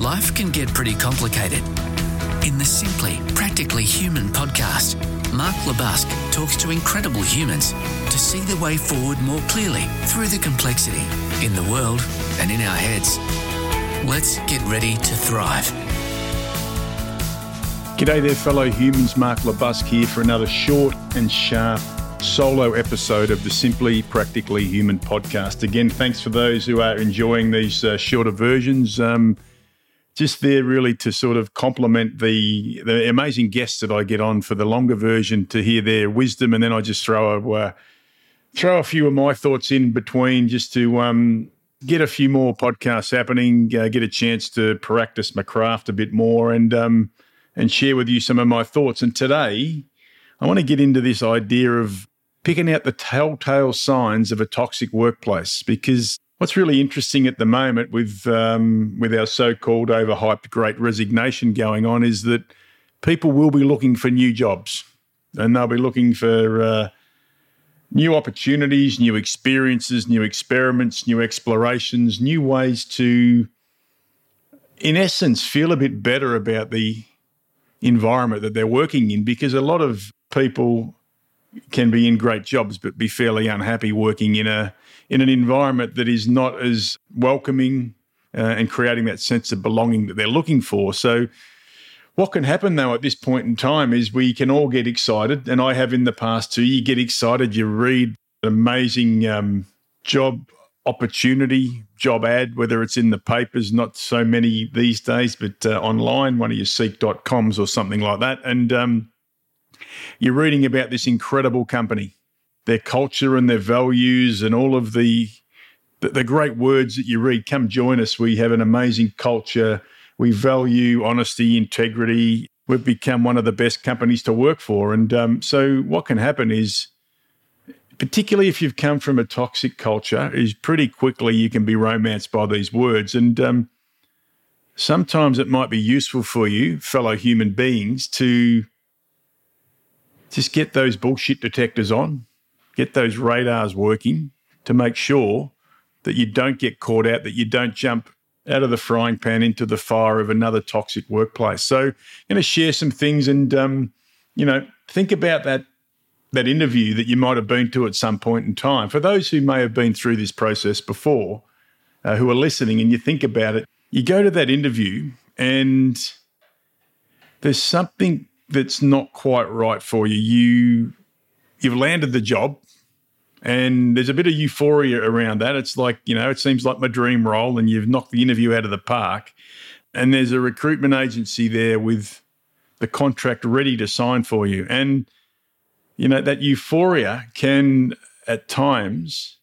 Life can get pretty complicated. In the Simply Practically Human podcast, Mark LeBusque talks to incredible humans to see the way forward more clearly through the complexity in the world and in our heads. Let's get ready to thrive. G'day there, fellow humans. Mark LeBusque here for another short and sharp solo episode of the Simply Practically Human podcast. Again, thanks for those who are enjoying these shorter versions. Just there really to sort of complement the amazing guests that I get on for the longer version to hear their wisdom, and then I just throw a few of my thoughts in between just to get a few more podcasts happening, get a chance to practice my craft a bit more, and share with you some of my thoughts. And today, I want to get into this idea of picking out the telltale signs of a toxic workplace, because what's really interesting at the moment with our so-called overhyped great resignation going on is that people will be looking for new jobs, and they'll be looking for new opportunities, new experiences, new experiments, new explorations, new ways to, in essence, feel a bit better about the environment that they're working in, because a lot of people can be in great jobs but be fairly unhappy working in an environment that is not as welcoming and creating that sense of belonging that they're looking for. So what can happen, though, at this point in time is we can all get excited, and I have in the past too. You get excited, you read an amazing job opportunity, job ad, whether it's in the papers, not so many these days, but online, one of your seek.coms or something like that, and you're reading about this incredible company, their culture and their values and all of the great words that you read. Come join us. We have an amazing culture. We value honesty, integrity. We've become one of the best companies to work for. And so what can happen is, particularly if you've come from a toxic culture, is pretty quickly you can be romanced by these words. And sometimes it might be useful for you, fellow human beings, to just get those bullshit detectors on, get those radars working to make sure that you don't get caught out, that you don't jump out of the frying pan into the fire of another toxic workplace. So I'm going to share some things and, think about that interview that you might have been to at some point in time. For those who may have been through this process before, who are listening, and you think about it, you go to that interview and there's something that's not quite right for you. You've landed the job and there's a bit of euphoria around that. It's like, it seems like my dream role, and you've knocked the interview out of the park, and there's a recruitment agency there with the contract ready to sign for you. And, that euphoria can at times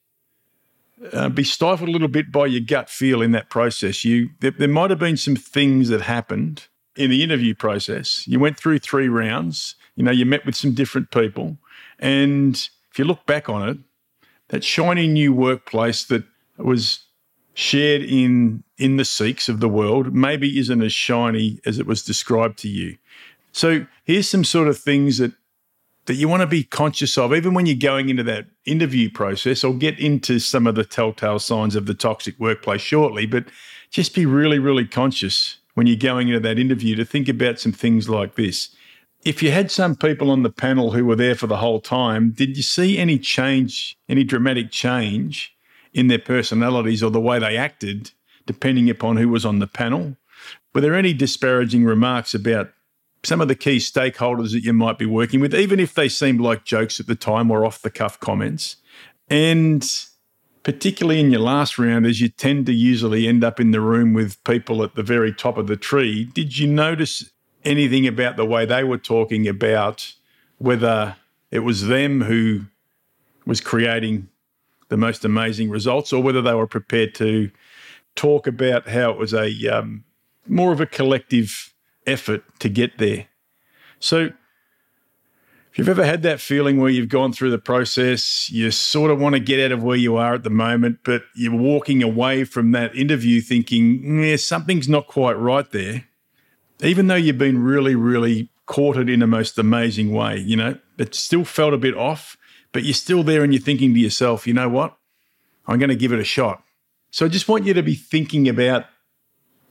be stifled a little bit by your gut feel in that process. There might have been some things that happened in the interview process. You went through 3 rounds, you met with some different people. And if you look back on it, that shiny new workplace that was shared in the Seeks of the world maybe isn't as shiny as it was described to you. So here's some sort of things that you want to be conscious of, even when you're going into that interview process. I'll get into some of the telltale signs of the toxic workplace shortly, but just be really, really conscious when you're going into that interview to think about some things like this. If you had some people on the panel who were there for the whole time, did you see any change, any dramatic change in their personalities or the way they acted, depending upon who was on the panel? Were there any disparaging remarks about some of the key stakeholders that you might be working with, even if they seemed like jokes at the time or off-the-cuff comments? And particularly in your last round, as you tend to usually end up in the room with people at the very top of the tree, did you notice anything about the way they were talking about whether it was them who was creating the most amazing results, or whether they were prepared to talk about how it was a more of a collective effort to get there? So if you've ever had that feeling where you've gone through the process, you sort of want to get out of where you are at the moment, but you're walking away from that interview thinking, something's not quite right there, even though you've been really, really courted in a most amazing way, it still felt a bit off, but you're still there and you're thinking to yourself, you know what, I'm going to give it a shot. So I just want you to be thinking about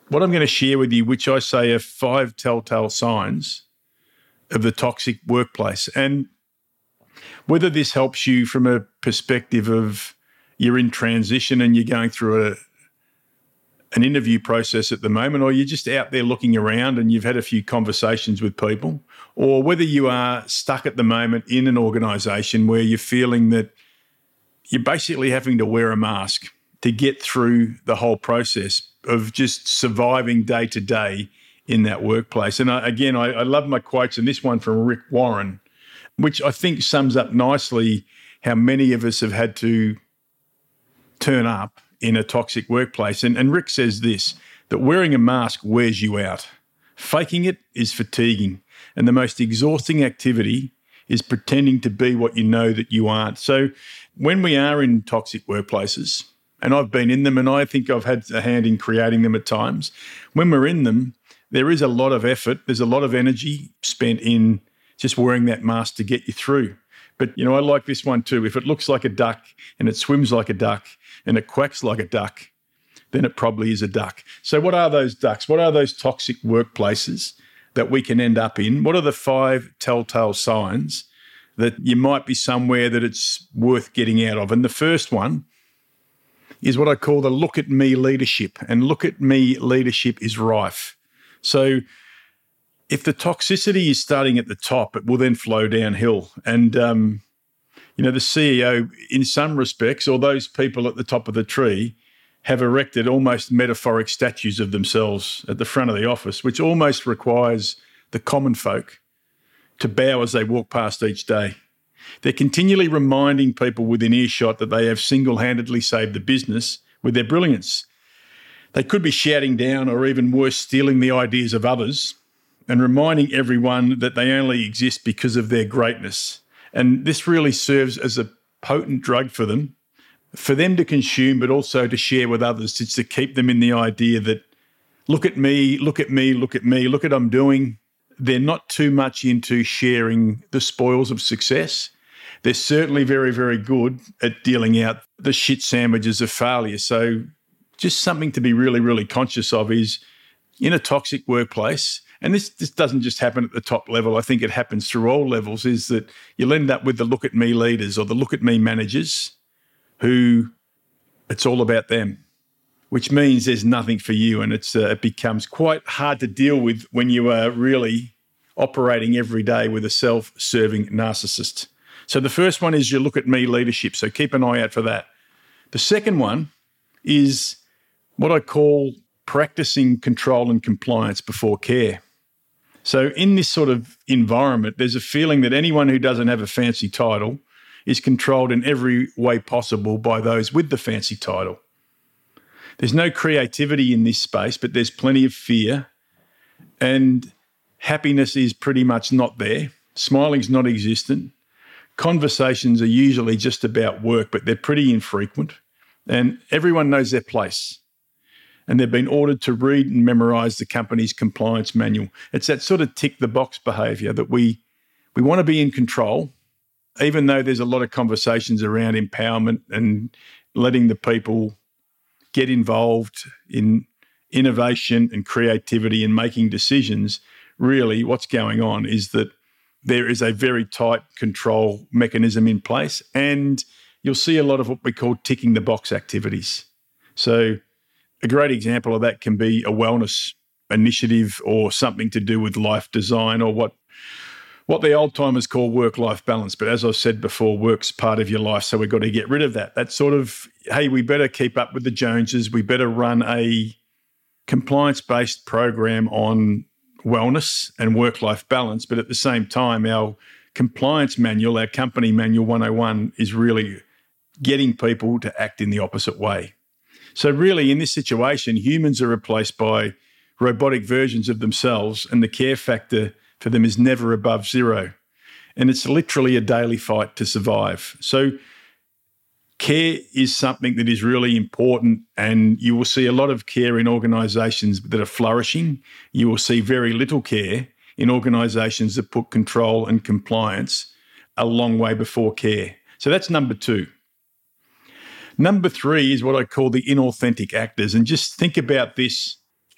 what I'm going to share with you, which I say are 5 telltale signs of the toxic workplace. And whether this helps you from a perspective of you're in transition and you're going through an interview process at the moment, or you're just out there looking around and you've had a few conversations with people, or whether you are stuck at the moment in an organisation where you're feeling that you're basically having to wear a mask to get through the whole process of just surviving day to day in that workplace. And I love my quotes, and this one from Rick Warren, which I think sums up nicely how many of us have had to turn up in a toxic workplace. And Rick says this, that wearing a mask wears you out. Faking it is fatiguing. And the most exhausting activity is pretending to be what you know that you aren't. So when we are in toxic workplaces, and I've been in them and I think I've had a hand in creating them at times, when we're in them, there is a lot of effort. There's a lot of energy spent in just wearing that mask to get you through. But, I like this one too. If it looks like a duck and it swims like a duck and it quacks like a duck, then it probably is a duck. So what are those ducks? What are those toxic workplaces that we can end up in? What are the 5 telltale signs that you might be somewhere that it's worth getting out of? And the first one is what I call the look at me leadership. And look at me leadership is rife. So if the toxicity is starting at the top, it will then flow downhill. And, the CEO, in some respects, or those people at the top of the tree, have erected almost metaphoric statues of themselves at the front of the office, which almost requires the common folk to bow as they walk past each day. They're continually reminding people within earshot that they have single-handedly saved the business with their brilliance. They could be shouting down, or even worse, stealing the ideas of others, and reminding everyone that they only exist because of their greatness. And this really serves as a potent drug for them to consume, but also to share with others, just to keep them in the idea that, look at me, look at me, look at me, look at what I'm doing. They're not too much into sharing the spoils of success. They're certainly very, very good at dealing out the shit sandwiches of failure. So just something to be really, really conscious of is in a toxic workplace, and this doesn't just happen at the top level, I think it happens through all levels, is that you'll end up with the look at me leaders or the look at me managers who it's all about them, which means there's nothing for you, and it becomes quite hard to deal with when you are really operating every day with a self-serving narcissist. So the first one is your look at me leadership, so keep an eye out for that. The second one is what I call practicing control and compliance before care. So in this sort of environment, there's a feeling that anyone who doesn't have a fancy title is controlled in every way possible by those with the fancy title. There's no creativity in this space, but there's plenty of fear, and happiness is pretty much not there. Smiling's not existent. Conversations are usually just about work, but they're pretty infrequent, and everyone knows their place. And they've been ordered to read and memorise the company's compliance manual. It's that sort of tick-the-box behaviour that we want to be in control, even though there's a lot of conversations around empowerment and letting the people get involved in innovation and creativity and making decisions. Really, what's going on is that there is a very tight control mechanism in place, and you'll see a lot of what we call ticking the box activities. So a great example of that can be a wellness initiative or something to do with life design, or what the old timers call work-life balance. But as I've said before, work's part of your life, so we've got to get rid of that. That sort of, hey, we better keep up with the Joneses. We better run a compliance-based program on wellness and work-life balance. But at the same time, our compliance manual, our company manual 101, is really getting people to act in the opposite way. So really, in this situation, humans are replaced by robotic versions of themselves, and the care factor for them is never above zero. And it's literally a daily fight to survive. So care is something that is really important, and you will see a lot of care in organisations that are flourishing. You will see very little care in organisations that put control and compliance a long way before care. So that's number 2. Number 3 is what I call the inauthentic actors. And just think about this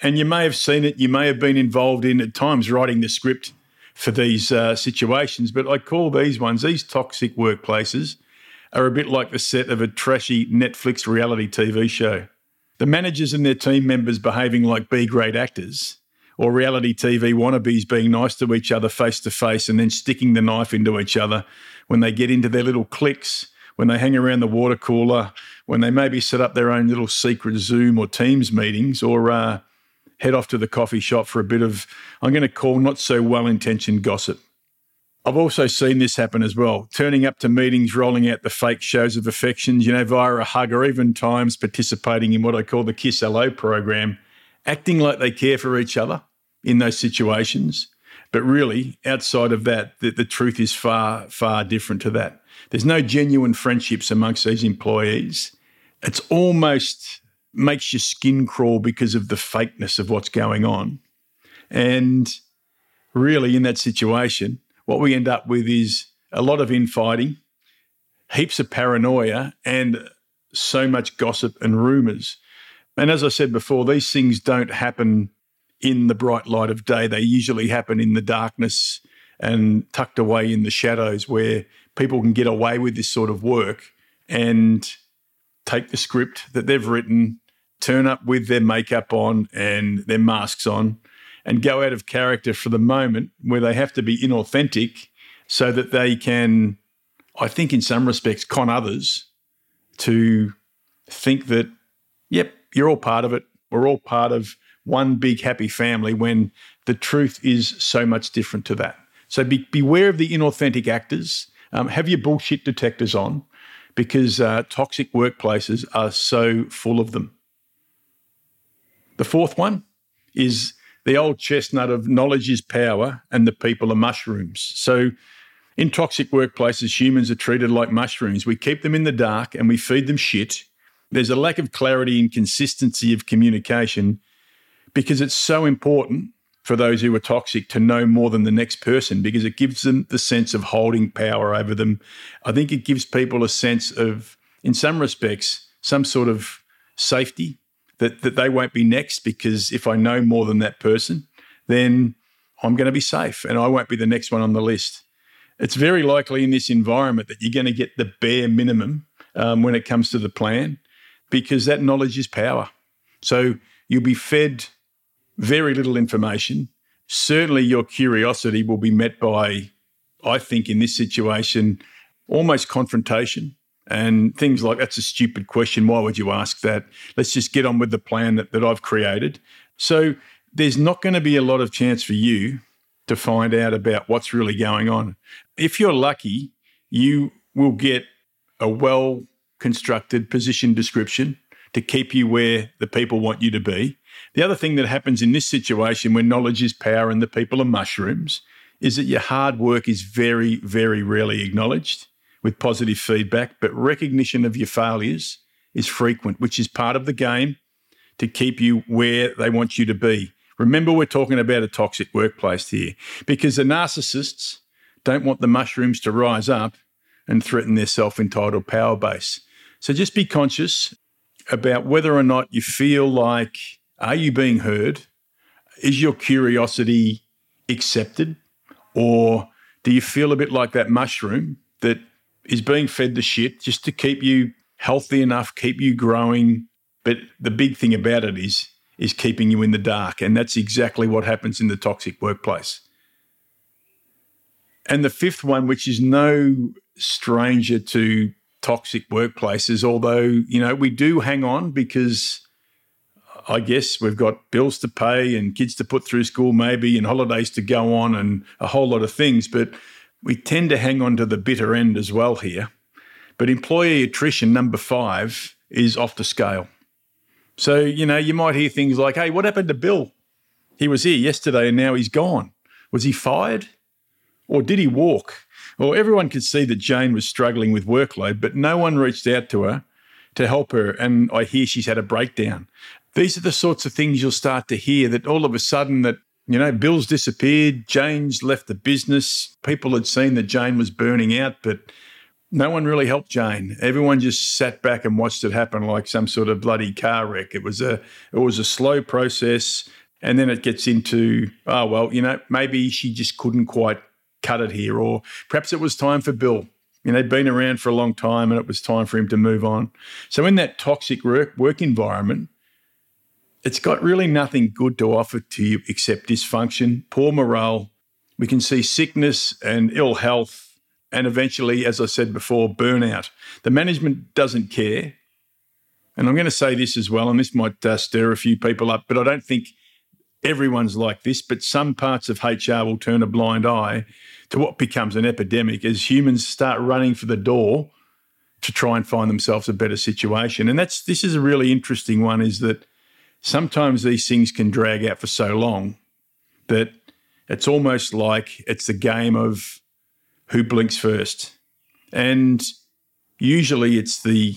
And you may have seen it, you may have been involved in at times writing the script for these situations, but I call these toxic workplaces are a bit like the set of a trashy Netflix reality TV show. The managers and their team members behaving like B-grade actors, or reality TV wannabes being nice to each other face to face and then sticking the knife into each other when they get into their little cliques, when they hang around the water cooler, when they maybe set up their own little secret Zoom or Teams meetings, or head off to the coffee shop for a bit of, I'm going to call, not so well-intentioned gossip. I've also seen this happen as well, turning up to meetings, rolling out the fake shows of affections, via a hug, or even times participating in what I call the Kiss Hello program, acting like they care for each other in those situations. But really, outside of that, the truth is far, far different to that. There's no genuine friendships amongst these employees. It's almost makes your skin crawl because of the fakeness of what's going on. And really, in that situation, what we end up with is a lot of infighting, heaps of paranoia, and so much gossip and rumours. And as I said before, these things don't happen in the bright light of day. They usually happen in the darkness and tucked away in the shadows, where people can get away with this sort of work and take the script that they've written, turn up with their makeup on and their masks on, and go out of character for the moment, where they have to be inauthentic so that they can, I think in some respects, con others to think that, yep, you're all part of it. We're all part of one big happy family, when the truth is so much different to that. So beware of the inauthentic actors. Have your bullshit detectors on, because toxic workplaces are so full of them. The fourth one is the old chestnut of knowledge is power and the people are mushrooms. So in toxic workplaces, humans are treated like mushrooms. We keep them in the dark and we feed them shit. There's a lack of clarity and consistency of communication, because it's so important for those who are toxic to know more than the next person, because it gives them the sense of holding power over them. I think it gives people a sense of, in some respects, some sort of safety, that they won't be next, because if I know more than that person, then I'm going to be safe and I won't be the next one on the list. It's very likely in this environment that you're going to get the bare minimum when it comes to the plan, because that knowledge is power. So you'll be fed very little information. Certainly your curiosity will be met by, I think in this situation, almost confrontation. And things like, that's a stupid question. Why would you ask that? Let's just get on with the plan that I've created. So there's not going to be a lot of chance for you to find out about what's really going on. If you're lucky, you will get a well-constructed position description to keep you where the people want you to be. The other thing that happens in this situation, when knowledge is power and the people are mushrooms, is that your hard work is very, very rarely acknowledged with positive feedback, but recognition of your failures is frequent, which is part of the game to keep you where they want you to be. Remember, we're talking about a toxic workplace here, because the narcissists don't want the mushrooms to rise up and threaten their self-entitled power base. So just be conscious about whether or not you feel like, are you being heard? Is your curiosity accepted? Or do you feel a bit like that mushroom that is being fed the shit just to keep you healthy enough, keep you growing? But the big thing about it is keeping you in the dark. And that's exactly what happens in the toxic workplace. And the fifth one, which is no stranger to toxic workplaces, although, we do hang on because I guess we've got bills to pay and kids to put through school maybe, and holidays to go on and a whole lot of things, but we tend to hang on to the bitter end as well here. But employee attrition, number 5, is off the scale. So, you might hear things like, hey, what happened to Bill? He was here yesterday and now he's gone. Was he fired? Or did he walk? Well, everyone could see that Jane was struggling with workload, but no one reached out to her to help her, and I hear she's had a breakdown. These are the sorts of things you'll start to hear, that all of a sudden that, Bill's disappeared, Jane's left the business, people had seen that Jane was burning out, but No one really helped Jane. Everyone just sat back and watched it happen like some sort of bloody car wreck. It was a slow process, and then it gets into, maybe she just couldn't quite cut it here, or perhaps it was time for Bill. He'd been around for a long time and it was time for him to move on. So in that toxic work environment, it's got really nothing good to offer to you except dysfunction, poor morale. We can see sickness and ill health, and eventually, as I said before, burnout. The management doesn't care. And I'm going to say this as well, and this might stir a few people up, but I don't think everyone's like this, but some parts of HR will turn a blind eye to what becomes an epidemic as humans start running for the door to try and find themselves a better situation. And this is a really interesting one, is that sometimes these things can drag out for so long that it's almost like it's the game of who blinks first. And usually it's the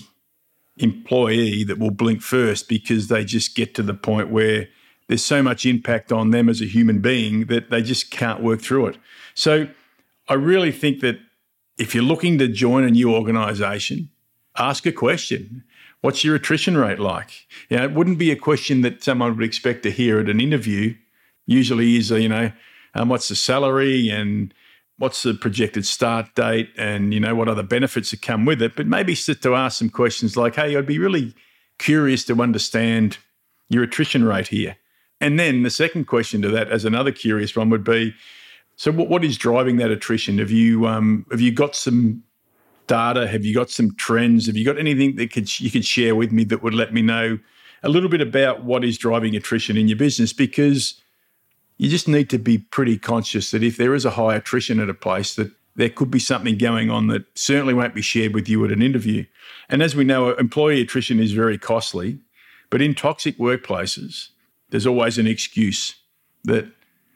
employee that will blink first because they just get to the point where there's so much impact on them as a human being that they just can't work through it. So I really think that if you're looking to join a new organisation, ask a question. What's your attrition rate like? It wouldn't be a question that someone would expect to hear at an interview. Usually is, what's the salary and what's the projected start date and, what other benefits that come with it. But maybe sit to ask some questions like, hey, I'd be really curious to understand your attrition rate here. And then the second question to that, as another curious one, would be, so what is driving that attrition? Have you got some data? Have you got some trends? Have you got anything that you could share with me that would let me know a little bit about what is driving attrition in your business? Because you just need to be pretty conscious that if there is a high attrition at a place, that there could be something going on that certainly won't be shared with you at an interview. And as we know, employee attrition is very costly, but in toxic workplaces, there's always an excuse that,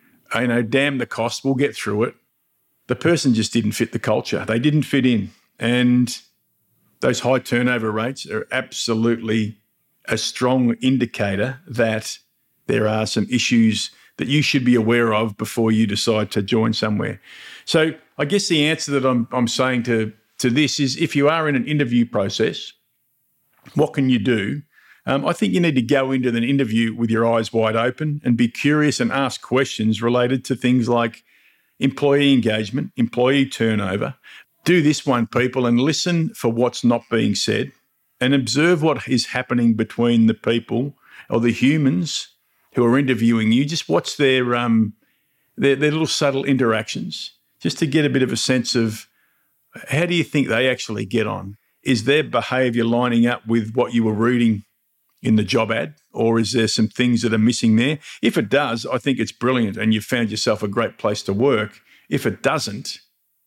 damn the cost, we'll get through it. The person just didn't fit the culture. They didn't fit in. And those high turnover rates are absolutely a strong indicator that there are some issues that you should be aware of before you decide to join somewhere. So I guess the answer that I'm saying to this is, if you are in an interview process, what can you do? I think you need to go into an interview with your eyes wide open and be curious and ask questions related to things like employee engagement, employee turnover. Do this one, people, and listen for what's not being said and observe what is happening between the people or the humans who are interviewing you. Just watch their little subtle interactions just to get a bit of a sense of how do you think they actually get on? Is their behaviour lining up with what you were reading in the job ad, or is there some things that are missing there? If it does, I think it's brilliant and you've found yourself a great place to work. If it doesn't,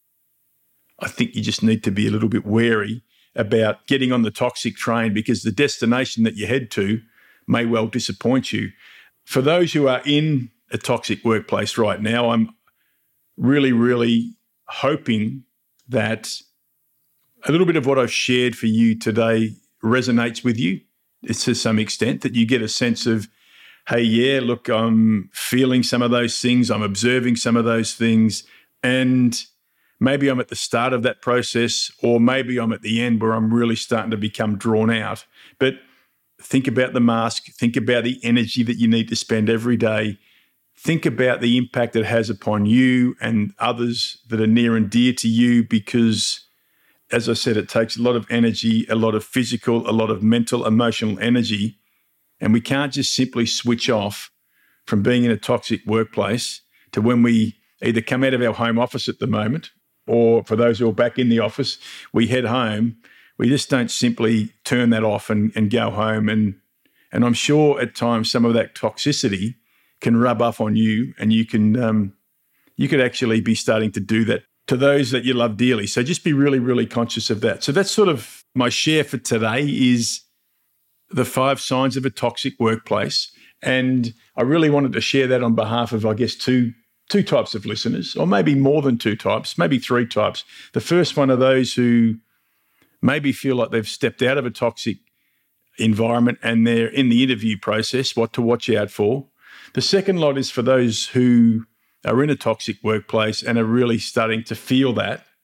I think you just need to be a little bit wary about getting on the toxic train, because the destination that you head to may well disappoint you. For those who are in a toxic workplace right now, I'm really, really hoping that a little bit of what I've shared for you today resonates with you. It's to some extent that you get a sense of, hey, yeah, look, I'm feeling some of those things, I'm observing some of those things, and maybe I'm at the start of that process, or maybe I'm at the end where I'm really starting to become drawn out. But think about the mask, think about the energy that you need to spend every day, think about the impact it has upon you and others that are near and dear to you, because as I said, it takes a lot of energy, a lot of physical, a lot of mental, emotional energy. And we can't just simply switch off from being in a toxic workplace to when we either come out of our home office at the moment, or for those who are back in the office, we head home. We just don't simply turn that off and go home. And I'm sure at times some of that toxicity can rub off on you, and you could actually be starting to do that to those that you love dearly. So just be really, really conscious of that. So that's sort of my share for today, is the 5 signs of a toxic workplace. And I really wanted to share that on behalf of, I guess, two types of listeners, or maybe more than 2 types, maybe 3 types. The first one are those who maybe feel like they've stepped out of a toxic environment and they're in the interview process, what to watch out for. The second lot is for those who are in a toxic workplace and are really starting to feel that.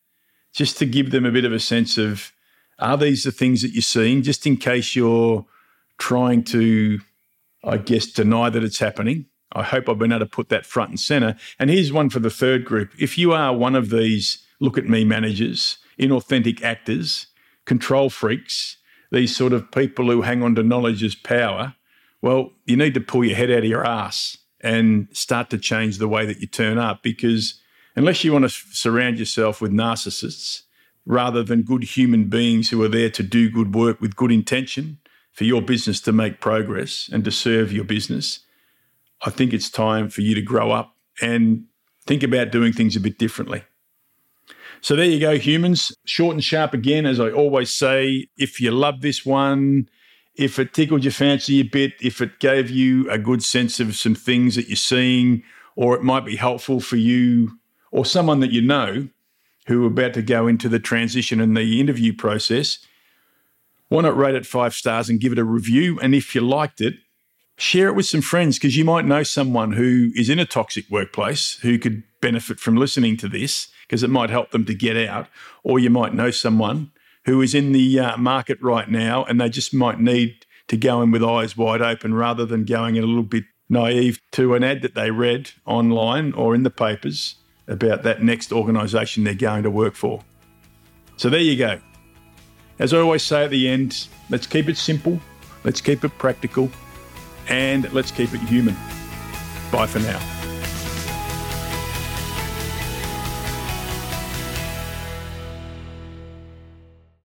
just to give them a bit of a sense of, are these the things that you're seeing, just in case you're trying to, I guess, deny that it's happening. I hope I've been able to put that front and centre. And here's one for the third group. If you are one of these look-at-me managers, inauthentic actors, control freaks, these sort of people who hang on to knowledge as power, well, you need to pull your head out of your ass and start to change the way that you turn up, because unless you want to surround yourself with narcissists rather than good human beings who are there to do good work with good intention for your business to make progress and to serve your business, I think it's time for you to grow up and think about doing things a bit differently. So there you go, humans. Short and sharp again, as I always say. If you love this one, if it tickled your fancy a bit, if it gave you a good sense of some things that you're seeing, or it might be helpful for you or someone that you know who are about to go into the transition and the interview process, why not rate it 5 stars and give it a review? And if you liked it, share it with some friends, because you might know someone who is in a toxic workplace who could benefit from listening to this, because it might help them to get out. Or you might know someone who is in the market right now and they just might need to go in with eyes wide open rather than going in a little bit naive to an ad that they read online or in the papers about that next organisation they're going to work for. So there you go. As I always say at the end, let's keep it simple, let's keep it practical, and let's keep it human. Bye for now.